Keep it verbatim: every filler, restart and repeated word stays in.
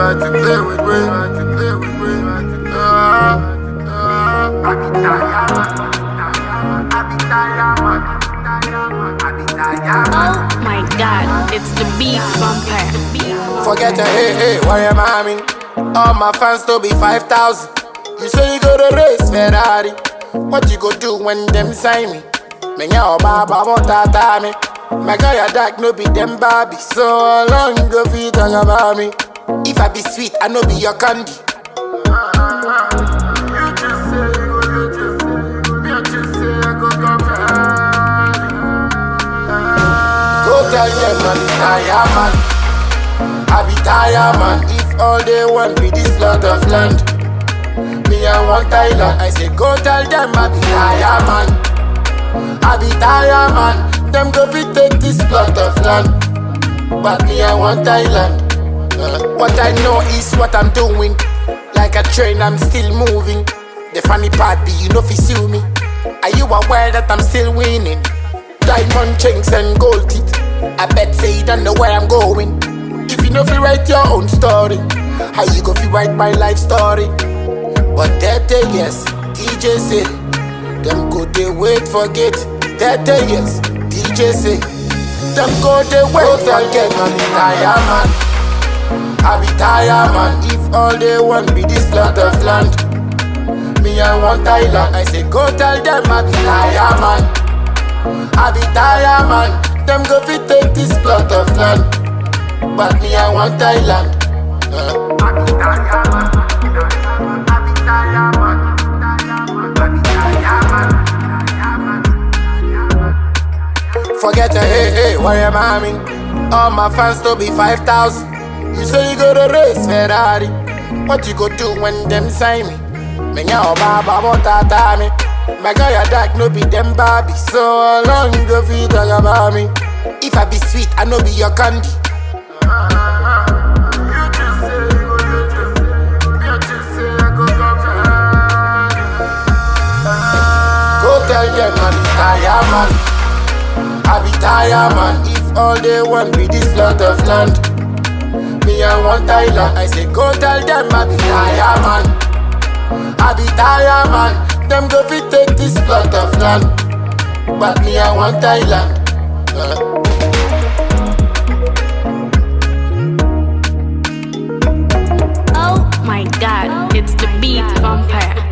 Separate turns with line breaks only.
like to play with me, like to play with me. Uh, uh, I be tired, I be tired, man. I be tired.
Oh my God, it's the beat vampire.
Forget your hey hey, why am I mean? All my fans to be five thousand. You say you go to race Ferrari. What you go do when them sign me? Me nya baba motata me. My guy a dark no be them Barbie. So long go feet talk about me. If I be sweet, I no be your candy. You just say you go, you just say you go. Me just say I go come back. Go tell them I be tired man. I be tired man. If all they want be this lot of land, me I want Thailand. I say go tell them I be tired man. I be tired man. Them go fi take this plot of land, but me I want Thailand. uh, What I know is what I'm doing. Like a train I'm still moving. The funny part be you know fi sue me. Are you aware that I'm still winning? Diamond chains and gold teeth. I bet say you don't know where I'm going. If you know fi write your own story, how you go fi write my life story? But that day yes, D J say them go they wait forget. That day yes, D J say them go they wait forget. Man, be tired man. I be tired man. If all they want be this lot of land, me I want Thailand. I say go tell them I be tired man. I be tired man. Them go fi take this plot of land, but me I want Thailand. uh. I be tired man. I be tired man. I be tired man. Forget your hey hey, why am I mean? All my fans to be five thousand. You say you go to race Ferrari. What you go do when them sign me? Me nya baba motata me. My guy a dark no be them Barbie. So long go fi talk about me. If I be sweet, I no be your candy. You just say you go, you just say you go. You just say I go come back. Go tell them I be tired man. I be tired man. If all they want be this lot of land, me I want Thailand. I say go tell them I be tired man. I be tired man. Them go fi take this plot of land, but me I want Thailand. uh.
Oh my God, it's the beat vampire.